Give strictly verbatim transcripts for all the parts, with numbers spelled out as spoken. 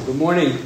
Good morning.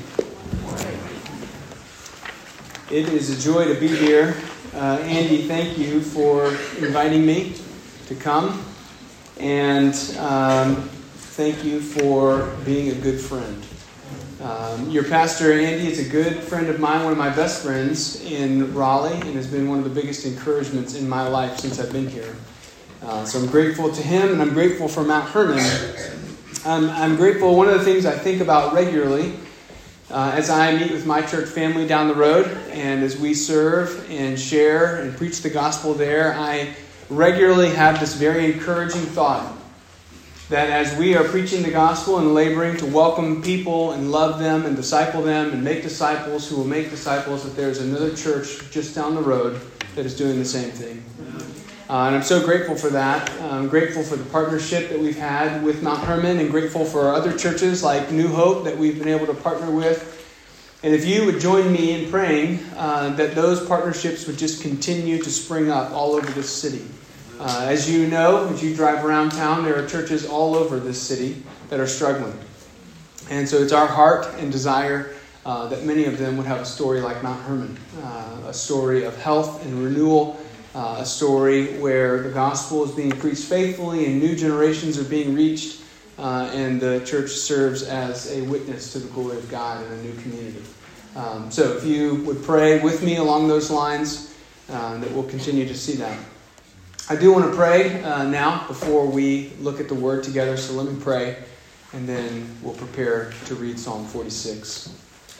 It is a joy to be here. Uh, Andy, thank you for inviting me to come. And um, thank you for being a good friend. Um, your pastor, Andy, is a good friend of mine, one of my best friends in Raleigh, and has been one of the biggest encouragements in my life since I've been here. Uh, so I'm grateful to him, and I'm grateful for Mount Hermon. Um, I'm grateful. One of the things I think about regularly uh, as I meet with my church family down the road, and as we serve and share and preach the gospel there, I regularly have this very encouraging thought that as we are preaching the gospel and laboring to welcome people and love them and disciple them and make disciples who will make disciples, that there's another church just down the road that is doing the same thing. Uh, and I'm so grateful for that. I'm grateful for the partnership that we've had with Mount Hermon, and grateful for our other churches like New Hope that we've been able to partner with. And if you would join me in praying uh, that those partnerships would just continue to spring up all over this city. Uh, as you know, as you drive around town, there are churches all over this city that are struggling. And so it's our heart and desire uh, that many of them would have a story like Mount Hermon, uh, a story of health and renewal, uh, a story where the gospel is being preached faithfully and new generations are being reached, uh, and the church serves as a witness to the glory of God in a new community. Um, so if you would pray with me along those lines, uh, that we'll continue to see that. I do want to pray uh, now before we look at the Word together, so let me pray, and then we'll prepare to read Psalm forty-six.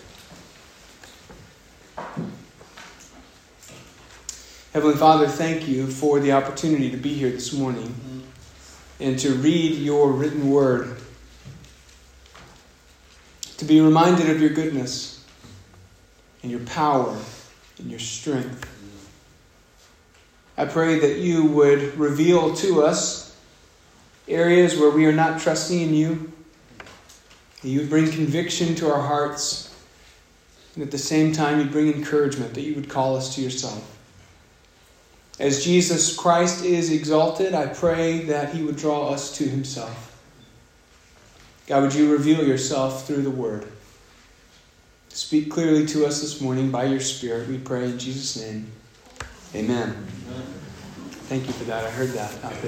Heavenly Father, thank you for the opportunity to be here this morning and to read your written Word, to be reminded of your goodness and your power and your strength. I pray that you would reveal to us areas where we are not trusting in you, that you would bring conviction to our hearts, and at the same time you'd bring encouragement, that you would call us to yourself. As Jesus Christ is exalted, I pray that he would draw us to himself. God, would you reveal yourself through the Word? Speak clearly to us this morning by your Spirit, we pray in Jesus' name. Amen. Thank you for that. I heard that out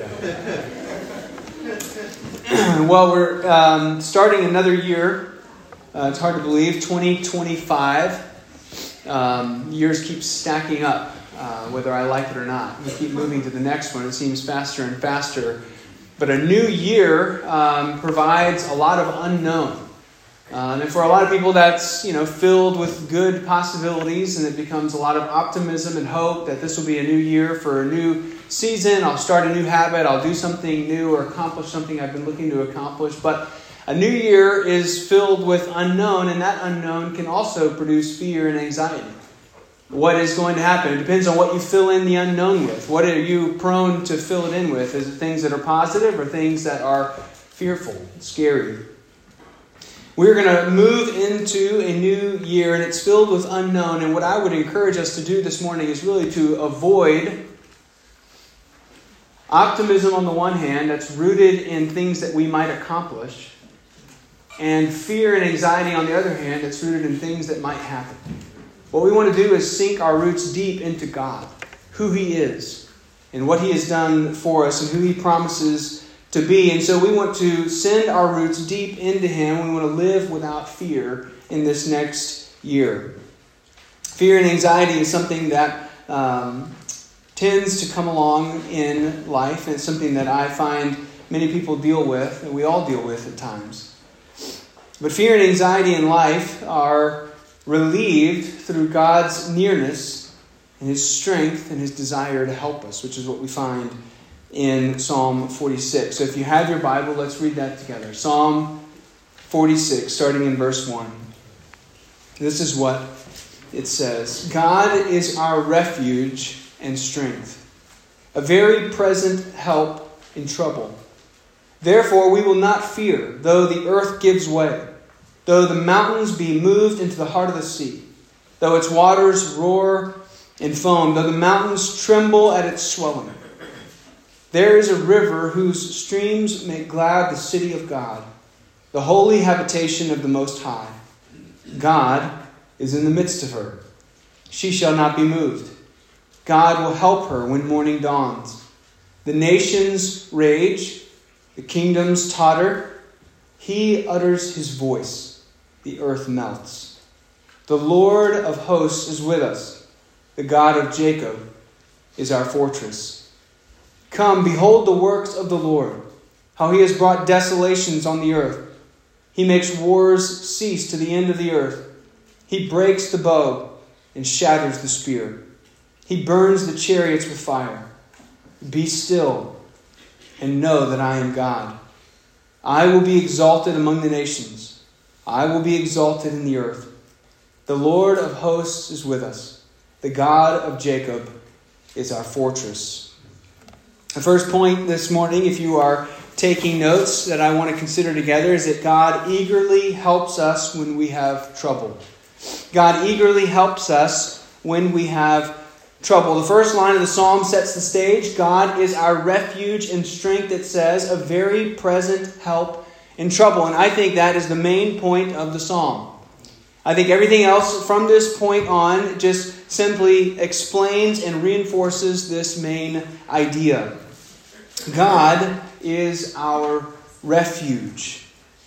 there. Well, we're um, starting another year. Uh, it's hard to believe. twenty twenty-five. Um, years keep stacking up, uh, whether I like it or not. We keep moving to the next one. It seems faster and faster. But a new year um, provides a lot of unknown. Um, and for a lot of people, that's, you know, filled with good possibilities, and it becomes a lot of optimism and hope that this will be a new year for a new season. I'll start a new habit. I'll do something new or accomplish something I've been looking to accomplish. But a new year is filled with unknown, and that unknown can also produce fear and anxiety. What is going to happen? It depends on what you fill in the unknown with. What are you prone to fill it in with? Is it things that are positive or things that are fearful, scary? We're going to move into a new year, and it's filled with unknown. And what I would encourage us to do this morning is really to avoid optimism on the one hand, that's rooted in things that we might accomplish, and fear and anxiety on the other hand, that's rooted in things that might happen. What we want to do is sink our roots deep into God, who He is, and what He has done for us, and who He promises to be. And so we want to send our roots deep into Him. We want to live without fear in this next year. Fear and anxiety is something that um, tends to come along in life. And it's something that I find many people deal with, and we all deal with at times. But fear and anxiety in life are relieved through God's nearness and His strength and His desire to help us, which is what we find in Psalm forty-six. So if you have your Bible, let's read that together. Psalm forty-six, starting in verse one. This is what it says. God is our refuge and strength, a very present help in trouble. Therefore we will not fear, though the earth gives way, though the mountains be moved into the heart of the sea, though its waters roar and foam, though the mountains tremble at its swelling. There is a river whose streams make glad the city of God, the holy habitation of the Most High. God is in the midst of her. She shall not be moved. God will help her when morning dawns. The nations rage, the kingdoms totter. He utters his voice, the earth melts. The Lord of hosts is with us. The God of Jacob is our fortress. Come, behold the works of the Lord, how he has brought desolations on the earth. He makes wars cease to the end of the earth. He breaks the bow and shatters the spear. He burns the chariots with fire. Be still and know that I am God. I will be exalted among the nations. I will be exalted in the earth. The Lord of hosts is with us. The God of Jacob is our fortress. The first point this morning, if you are taking notes, that I want to consider together is that God eagerly helps us when we have trouble. God eagerly helps us when we have trouble. The first line of the psalm sets the stage. God is our refuge and strength, it says, a very present help in trouble. And I think that is the main point of the psalm. I think everything else from this point on just simply explains and reinforces this main idea. God is our refuge.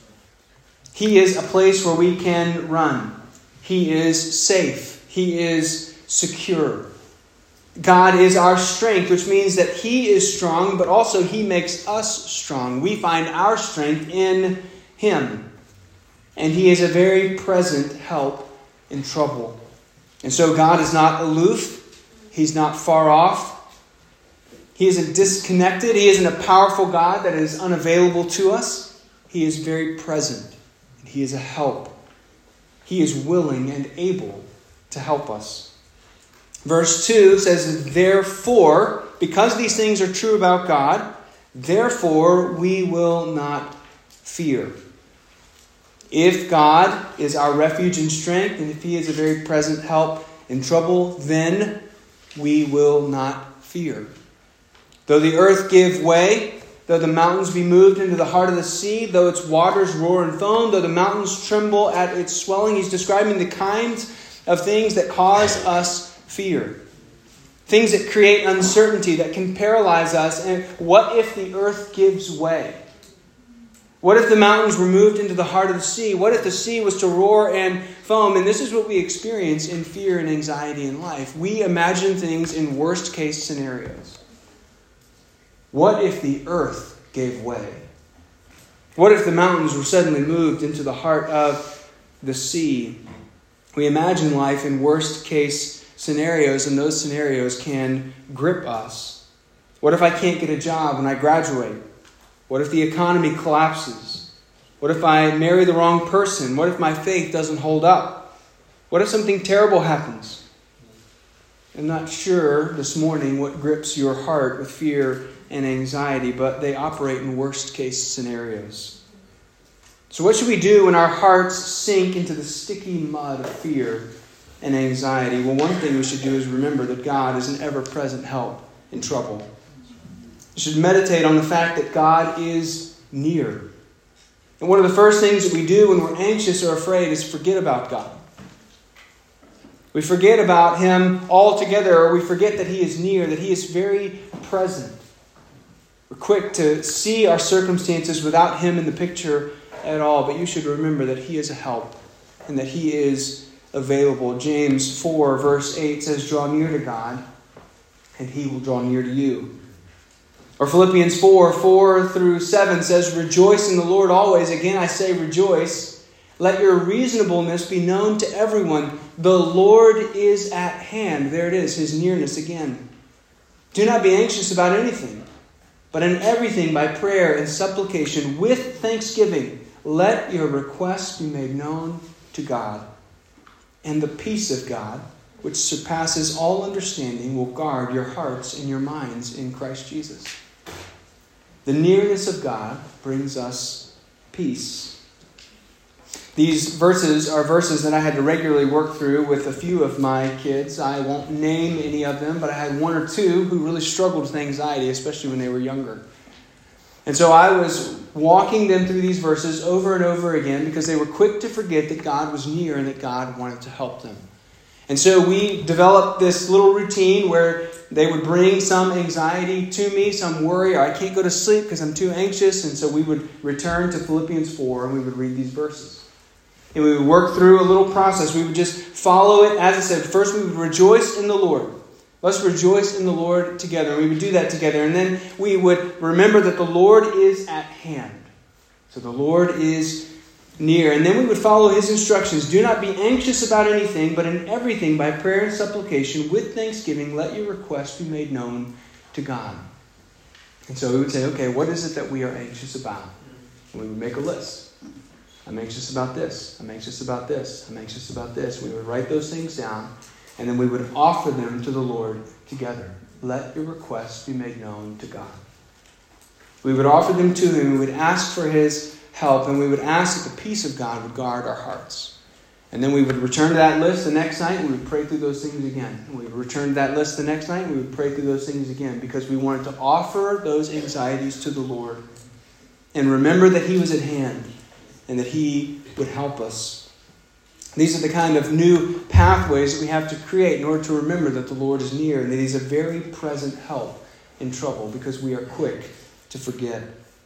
He is a place where we can run. He is safe. He is secure. God is our strength, which means that He is strong, but also He makes us strong. We find our strength in Him. And He is a very present help in trouble. And so God is not aloof. He's not far off. He isn't disconnected. He isn't a powerful God that is unavailable to us. He is very present. And He is a help. He is willing and able to help us. Verse two says, therefore, because these things are true about God, therefore we will not fear. If God is our refuge and strength, and if He is a very present help in trouble, then we will not fear. Though the earth give way, though the mountains be moved into the heart of the sea, though its waters roar and foam, though the mountains tremble at its swelling, he's describing the kinds of things that cause us fear. Things that create uncertainty, that can paralyze us. And what if the earth gives way? What if the mountains were moved into the heart of the sea? What if the sea was to roar and foam? And this is what we experience in fear and anxiety in life. We imagine things in worst case scenarios. What if the earth gave way? What if the mountains were suddenly moved into the heart of the sea? We imagine life in worst case scenarios, and those scenarios can grip us. What if I can't get a job when I graduate? What if the economy collapses? What if I marry the wrong person? What if my faith doesn't hold up? What if something terrible happens? I'm not sure this morning what grips your heart with fear and anxiety, but they operate in worst case scenarios. So what should we do when our hearts sink into the sticky mud of fear and anxiety? Well, one thing we should do is remember that God is an ever-present help in trouble. We should meditate on the fact that God is near. And one of the first things that we do when we're anxious or afraid is forget about God. We forget about Him altogether, or we forget that He is near, that He is very present. We're quick to see our circumstances without Him in the picture at all, but you should remember that He is a help and that He is available. James four verse eight says, draw near to God and He will draw near to you. Or Philippians four, four through seven says, rejoice in the Lord always. Again, I say rejoice. Let your reasonableness be known to everyone. The Lord is at hand. There it is, His nearness again. Do not be anxious about anything, but in everything by prayer and supplication with thanksgiving, let your requests be made known to God. And the peace of God, which surpasses all understanding, will guard your hearts and your minds in Christ Jesus. The nearness of God brings us peace. These verses are verses that I had to regularly work through with a few of my kids. I won't name any of them, but I had one or two who really struggled with anxiety, especially when they were younger. And so I was walking them through these verses over and over again because they were quick to forget that God was near and that God wanted to help them. And so we developed this little routine where they would bring some anxiety to me, some worry, or I can't go to sleep because I'm too anxious. And so we would return to Philippians four and we would read these verses. And we would work through a little process. We would just follow it. As I said, first we would rejoice in the Lord. Let's rejoice in the Lord together. And we would do that together. And then we would remember that the Lord is at hand. So the Lord is near. And then we would follow his instructions. Do not be anxious about anything, but in everything by prayer and supplication with thanksgiving let your requests be made known to God. And so we would say, okay, what is it that we are anxious about? And we would make a list. I'm anxious about this. I'm anxious about this. I'm anxious about this. We would write those things down, and then we would offer them to the Lord together. Let your requests be made known to God. We would offer them to him. We would ask for his help, and we would ask that the peace of God would guard our hearts. And then we would return to that list the next night, and we would pray through those things again. And we would return to that list the next night, and we would pray through those things again, because we wanted to offer those anxieties to the Lord and remember that he was at hand and that he would help us. These are the kind of new pathways that we have to create in order to remember that the Lord is near and that he's a very present help in trouble, because we are quick to forget.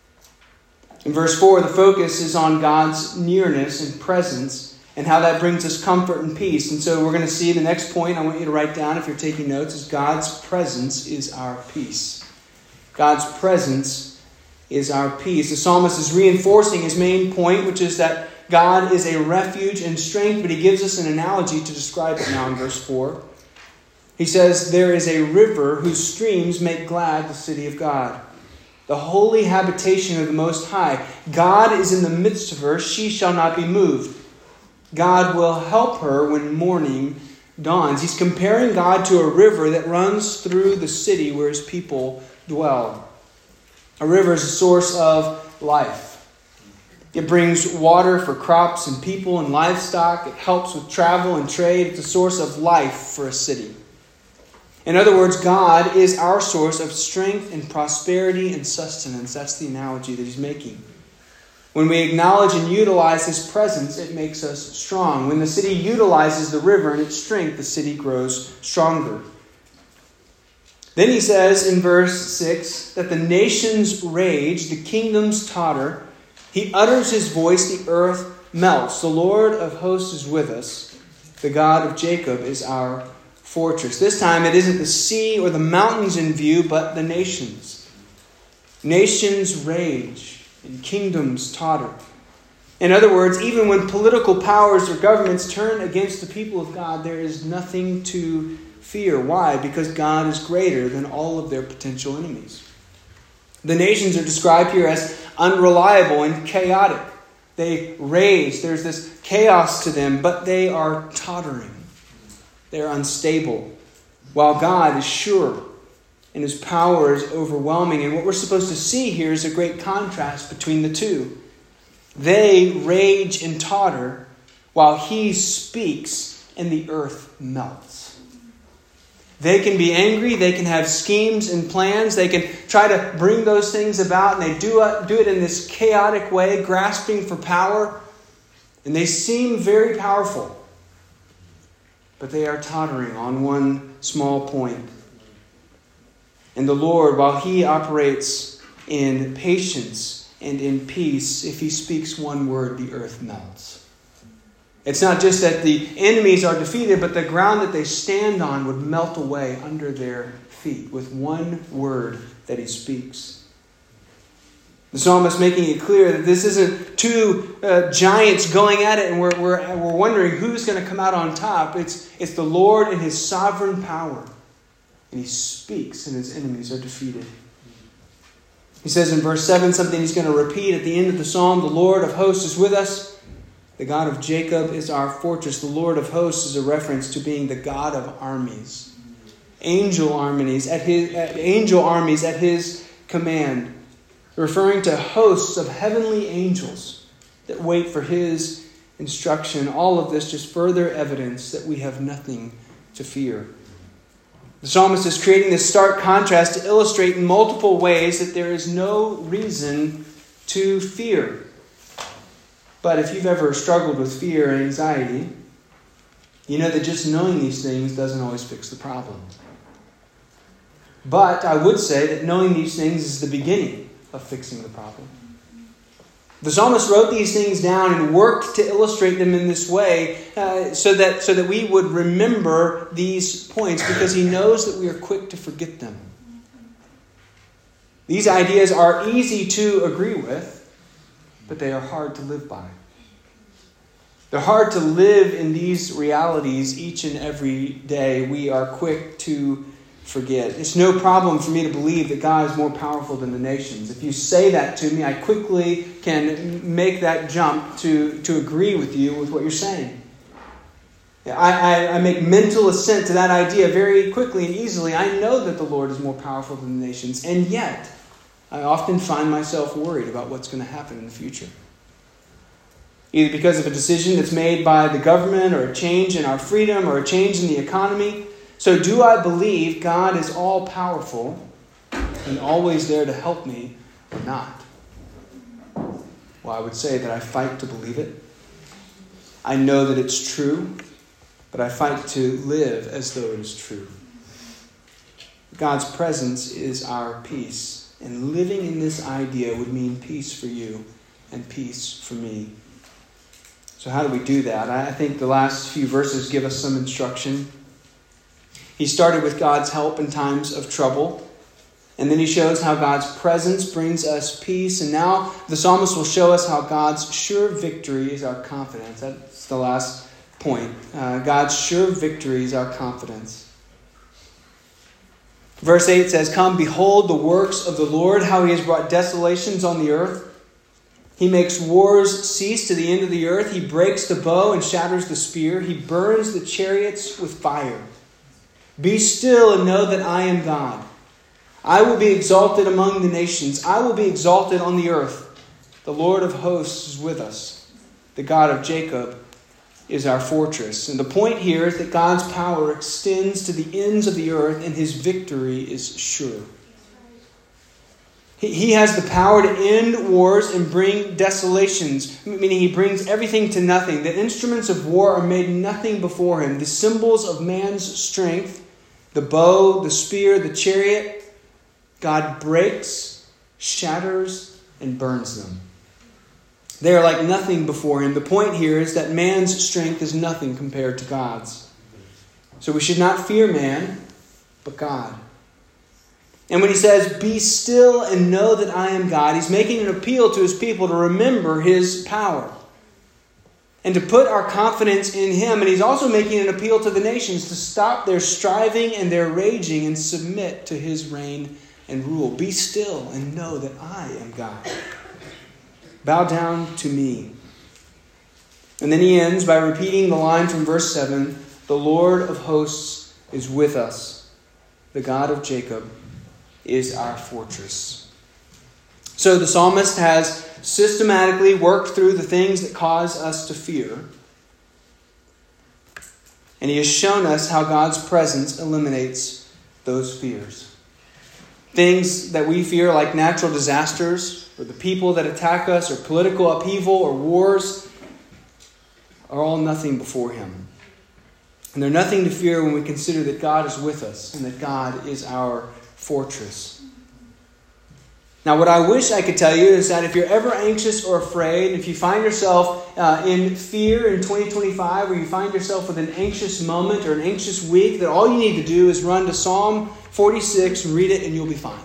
In verse four, the focus is on God's nearness and presence and how that brings us comfort and peace. And so we're going to see the next point I want you to write down if you're taking notes is God's presence is our peace. God's presence is our peace. The psalmist is reinforcing his main point, which is that God is a refuge and strength, but he gives us an analogy to describe it now in verse four. He says, there is a river whose streams make glad the city of God, the holy habitation of the Most High. God is in the midst of her. She shall not be moved. God will help her when morning dawns. He's comparing God to a river that runs through the city where his people dwell. A river is a source of life. It brings water for crops and people and livestock. It helps with travel and trade. It's a source of life for a city. In other words, God is our source of strength and prosperity and sustenance. That's the analogy that he's making. When we acknowledge and utilize his presence, it makes us strong. When the city utilizes the river and its strength, the city grows stronger. Then he says in verse six that the nations rage, the kingdoms totter. He utters his voice, the earth melts. The Lord of hosts is with us. The God of Jacob is our fortress. This time it isn't the sea or the mountains in view, but the nations. Nations rage and kingdoms totter. In other words, even when political powers or governments turn against the people of God, there is nothing to fear. Why? Because God is greater than all of their potential enemies. The nations are described here as unreliable and chaotic. They rage. There's this chaos to them, but they are tottering. They're unstable, while God is sure and his power is overwhelming. And what we're supposed to see here is a great contrast between the two. They rage and totter, while he speaks and the earth melts. They can be angry, they can have schemes and plans, they can try to bring those things about, and they do it, do it in this chaotic way, grasping for power. And they seem very powerful. But they are tottering on one small point. And the Lord, while he operates in patience and in peace, if he speaks one word, the earth melts. It's not just that the enemies are defeated, but the ground that they stand on would melt away under their feet with one word that he speaks. The psalmist making it clear that this isn't two uh, giants going at it and we're, we're, we're wondering who's going to come out on top. It's, it's the Lord and his sovereign power. And he speaks and his enemies are defeated. He says in verse seven something he's going to repeat at the end of the psalm. The Lord of hosts is with us. The God of Jacob is our fortress. The Lord of hosts is a reference to being the God of armies. Angel armies at his, uh, angel armies at his command. Referring to hosts of heavenly angels that wait for his instruction. All of this just further evidence that we have nothing to fear. The psalmist is creating this stark contrast to illustrate in multiple ways that there is no reason to fear. But if you've ever struggled with fear and anxiety, you know that just knowing these things doesn't always fix the problem. But I would say that knowing these things is the beginning of fixing the problem. The psalmist wrote these things down and worked to illustrate them in this way uh, so that, so that we would remember these points, because he knows that we are quick to forget them. These ideas are easy to agree with, but they are hard to live by. They're hard to live in these realities each and every day. We are quick to forget. It's no problem for me to believe that God is more powerful than the nations. If you say that to me, I quickly can make that jump to, to agree with you with what you're saying. I, I, I make mental assent to that idea very quickly and easily. I know that the Lord is more powerful than the nations, and yet I often find myself worried about what's going to happen in the future. Either because of a decision that's made by the government, or a change in our freedom, or a change in the economy. So do I believe God is all-powerful and always there to help me, or not? Well, I would say that I fight to believe it. I know that it's true, but I fight to live as though it is true. God's presence is our peace, and living in this idea would mean peace for you and peace for me. So how do we do that? I think the last few verses give us some instruction. He started with God's help in times of trouble. And then he shows how God's presence brings us peace. And now the psalmist will show us how God's sure victory is our confidence. That's the last point. Uh, God's sure victory is our confidence. Verse eight says, "Come, behold the works of the Lord, how he has brought desolations on the earth. He makes wars cease to the end of the earth. He breaks the bow and shatters the spear. He burns the chariots with fire. Be still and know that I am God. I will be exalted among the nations. I will be exalted on the earth. The Lord of hosts is with us. The God of Jacob is our fortress." And the point here is that God's power extends to the ends of the earth, and his victory is sure. He has the power to end wars and bring desolations, meaning he brings everything to nothing. The instruments of war are made nothing before him. The symbols of man's strength, the bow, the spear, the chariot, God breaks, shatters, and burns them. They are like nothing before him. The point here is that man's strength is nothing compared to God's. So we should not fear man, but God. And when he says, "Be still and know that I am God," he's making an appeal to his people to remember his power and to put our confidence in him. And he's also making an appeal to the nations to stop their striving and their raging and submit to his reign and rule. Be still and know that I am God. Bow down to me. And then he ends by repeating the line from verse seven, "The Lord of hosts is with us. The God of Jacob is our fortress." So the psalmist has systematically worked through the things that cause us to fear. And he has shown us how God's presence eliminates those fears. Things that we fear, like natural disasters, or the people that attack us, or political upheaval, or wars, are all nothing before him. And they're nothing to fear when we consider that God is with us and that God is our fortress. Now, what I wish I could tell you is that if you're ever anxious or afraid, if you find yourself uh, in fear in twenty twenty-five, or you find yourself with an anxious moment or an anxious week, that all you need to do is run to Psalm forty-six, read it, and you'll be fine.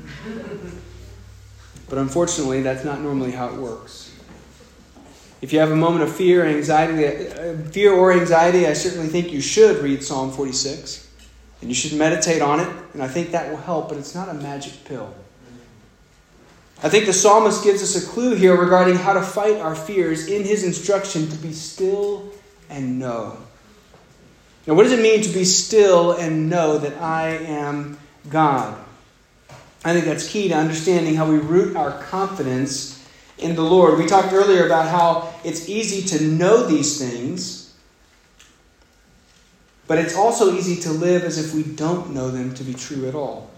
But unfortunately, that's not normally how it works. If you have a moment of fear, anxiety, uh, fear or anxiety, I certainly think you should read Psalm forty-six. And you should meditate on it, and I think that will help, but it's not a magic pill. I think the psalmist gives us a clue here regarding how to fight our fears in his instruction to be still and know. Now, what does it mean to be still and know that I am God? I think that's key to understanding how we root our confidence in the Lord. We talked earlier about how it's easy to know these things, But it's also easy to live as if we don't know them to be true at all.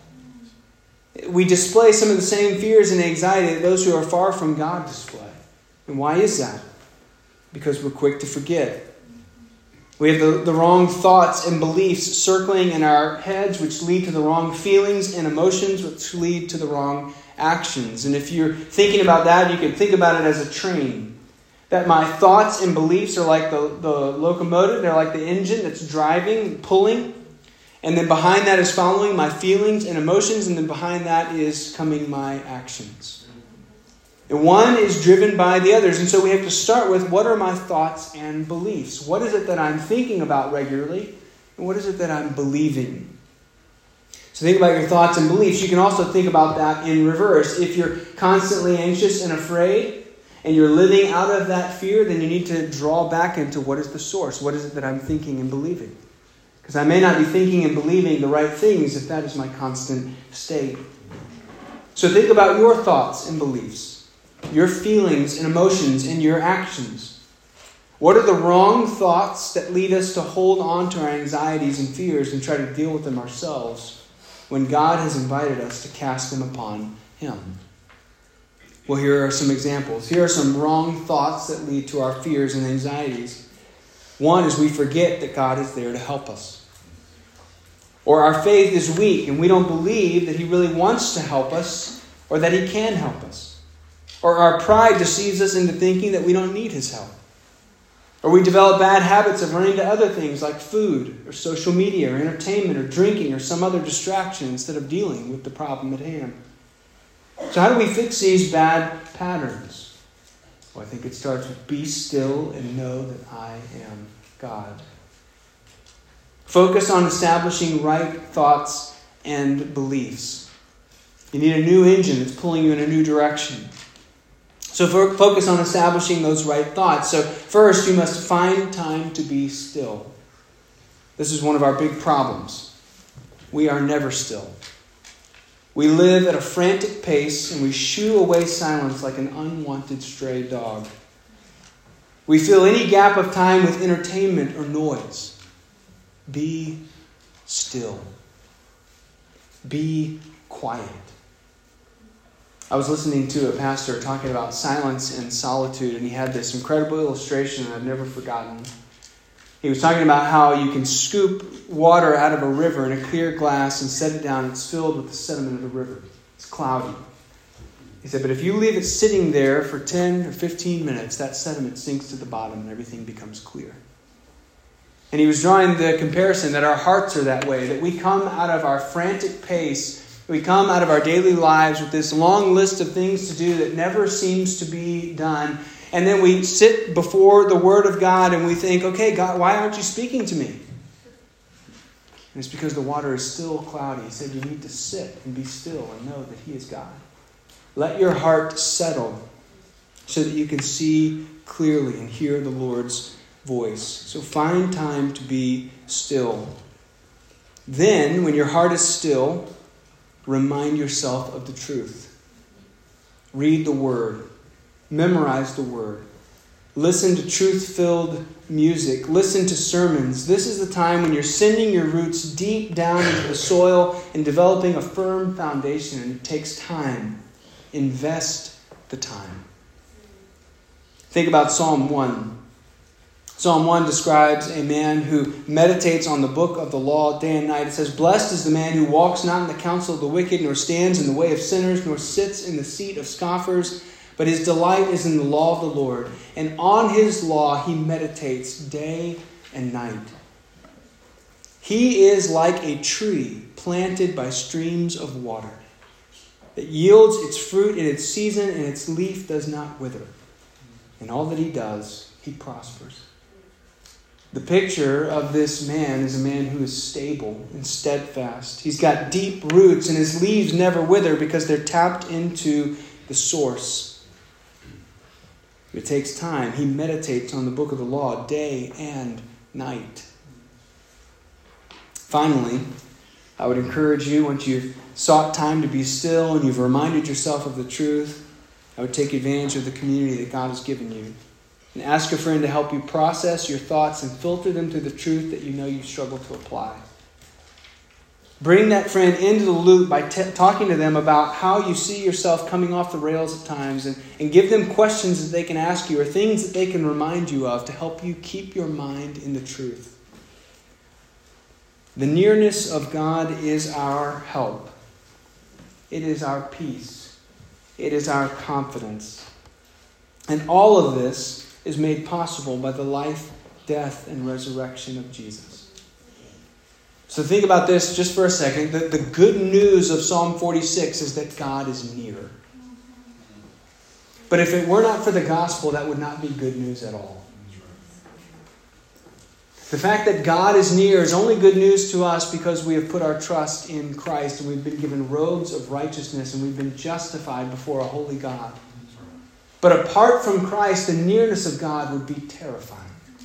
We display some of the same fears and anxiety that those who are far from God display. And why is that? Because we're quick to forget. We have the, the wrong thoughts and beliefs circling in our heads, which lead to the wrong feelings and emotions, which lead to the wrong actions. And if you're thinking about that, you can think about it as a train. That my thoughts and beliefs are like the, the locomotive. They're like the engine that's driving, pulling. And then behind that is following my feelings and emotions. And then behind that is coming my actions. And one is driven by the others. And so we have to start with, what are my thoughts and beliefs? What is it that I'm thinking about regularly? And what is it that I'm believing? So think about your thoughts and beliefs. You can also think about that in reverse. If you're constantly anxious and afraid, and you're living out of that fear, then you need to draw back into what is the source. What is it that I'm thinking and believing? Because I may not be thinking and believing the right things if that is my constant state. So think about your thoughts and beliefs, your feelings and emotions and your actions. What are the wrong thoughts that lead us to hold on to our anxieties and fears and try to deal with them ourselves when God has invited us to cast them upon Him? Well, here are some examples. Here are some wrong thoughts that lead to our fears and anxieties. One is we forget that God is there to help us. Or our faith is weak and we don't believe that He really wants to help us or that He can help us. Or our pride deceives us into thinking that we don't need His help. Or we develop bad habits of running to other things like food or social media or entertainment or drinking or some other distraction instead of dealing with the problem at hand. So how do we fix these bad patterns? Well, I think it starts with be still and know that I am God. Focus on establishing right thoughts and beliefs. You need a new engine that's pulling you in a new direction. So focus on establishing those right thoughts. So first, you must find time to be still. This is one of our big problems. We are never still. We live at a frantic pace and we shoo away silence like an unwanted stray dog. We fill any gap of time with entertainment or noise. Be still. Be quiet. I was listening to a pastor talking about silence and solitude, and he had this incredible illustration that I've never forgotten. He was talking about how you can scoop water out of a river in a clear glass and set it down. It's filled with the sediment of the river. It's cloudy. He said, but if you leave it sitting there for ten or fifteen minutes, that sediment sinks to the bottom and everything becomes clear. And he was drawing the comparison that our hearts are that way, that we come out of our frantic pace, we come out of our daily lives with this long list of things to do that never seems to be done. And then we sit before the Word of God and we think, okay, God, why aren't you speaking to me? And it's because the water is still cloudy. He said you need to sit and be still and know that He is God. Let your heart settle so that you can see clearly and hear the Lord's voice. So find time to be still. Then, when your heart is still, remind yourself of the truth. Read the Word. Memorize the Word. Listen to truth-filled music. Listen to sermons. This is the time when you're sending your roots deep down into the soil and developing a firm foundation. And it takes time. Invest the time. Think about Psalm one. Psalm one describes a man who meditates on the book of the law day and night. It says, blessed is the man who walks not in the counsel of the wicked, nor stands in the way of sinners, nor sits in the seat of scoffers. But his delight is in the law of the Lord, and on His law he meditates day and night. He is like a tree planted by streams of water that yields its fruit in its season, and its leaf does not wither. In all that he does, he prospers. The picture of this man is a man who is stable and steadfast. He's got deep roots, and his leaves never wither because they're tapped into the source. It takes time. He meditates on the book of the law day and night. Finally, I would encourage you, once you've sought time to be still and you've reminded yourself of the truth, I would take advantage of the community that God has given you. And ask a friend to help you process your thoughts and filter them through the truth that you know you struggle to apply. Bring that friend into the loop by t- talking to them about how you see yourself coming off the rails at times, and, and give them questions that they can ask you or things that they can remind you of to help you keep your mind in the truth. The nearness of God is our help. It is our peace. It is our confidence. And all of this is made possible by the life, death, and resurrection of Jesus. So think about this just for a second. The, the good news of Psalm forty-six is that God is near. But if it were not for the gospel, that would not be good news at all. The fact that God is near is only good news to us because we have put our trust in Christ and we've been given robes of righteousness and we've been justified before a holy God. But apart from Christ, the nearness of God would be terrifying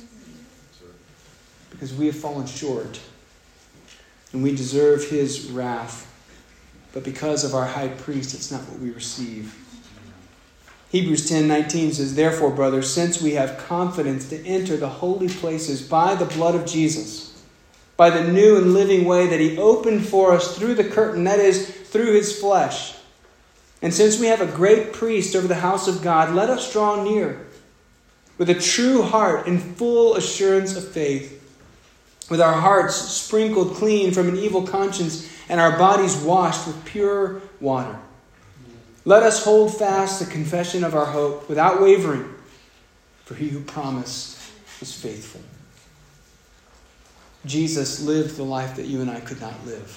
because we have fallen short and we deserve His wrath. But because of our high priest, it's not what we receive. Hebrews ten nineteen says, "Therefore, brothers, since we have confidence to enter the holy places by the blood of Jesus, by the new and living way that He opened for us through the curtain, that is, through His flesh. And since we have a great priest over the house of God, let us draw near with a true heart and full assurance of faith, with our hearts sprinkled clean from an evil conscience and our bodies washed with pure water. Let us hold fast the confession of our hope without wavering, for He who promised is faithful." Jesus lived the life that you and I could not live.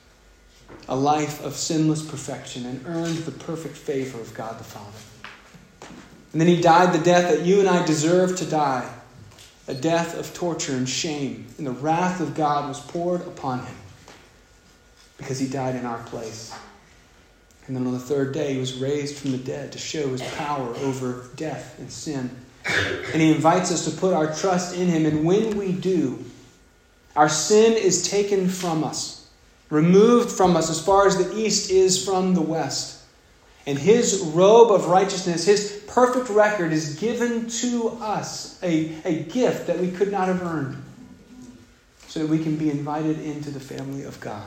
A life of sinless perfection, and earned the perfect favor of God the Father. And then He died the death that you and I deserve to die. A death of torture and shame. And the wrath of God was poured upon Him because He died in our place. And then on the third day, He was raised from the dead to show His power over death and sin. And He invites us to put our trust in Him. And when we do, our sin is taken from us, removed from us as far as the east is from the west. And His robe of righteousness, His perfect record is given to us, a, a gift that we could not have earned, so that we can be invited into the family of God.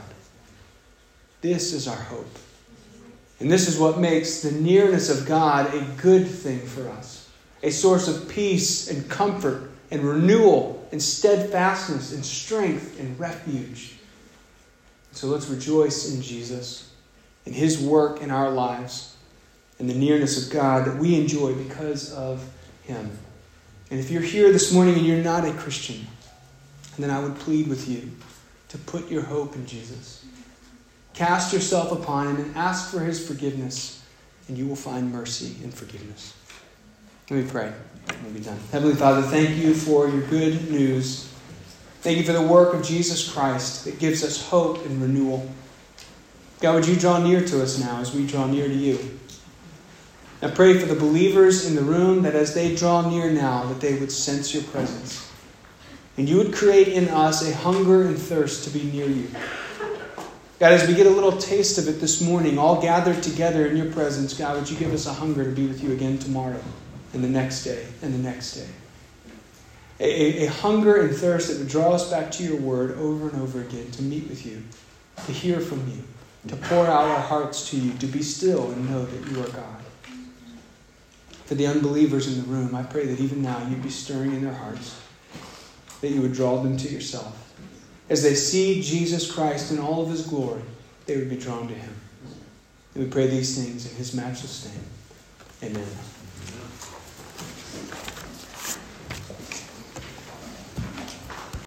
This is our hope. And this is what makes the nearness of God a good thing for us. A source of peace and comfort and renewal and steadfastness and strength and refuge. So let's rejoice in Jesus, in His work in our lives, and the nearness of God that we enjoy because of Him. And if you're here this morning and you're not a Christian, then I would plead with you to put your hope in Jesus. Cast yourself upon Him and ask for His forgiveness, and you will find mercy and forgiveness. Let me pray. We'll be done. Heavenly Father, thank You for Your good news. Thank You for the work of Jesus Christ that gives us hope and renewal. God, would You draw near to us now as we draw near to You? I pray for the believers in the room that as they draw near now, that they would sense Your presence. And You would create in us a hunger and thirst to be near You. God, as we get a little taste of it this morning, all gathered together in Your presence, God, would You give us a hunger to be with You again tomorrow and the next day and the next day. A, a, a hunger and thirst that would draw us back to Your word over and over again, to meet with You, to hear from You, to pour out our hearts to You, to be still and know that You are God. For the unbelievers in the room, I pray that even now You'd be stirring in their hearts, that You would draw them to Yourself. As they see Jesus Christ in all of His glory, they would be drawn to Him. And we pray these things in His matchless name. Amen.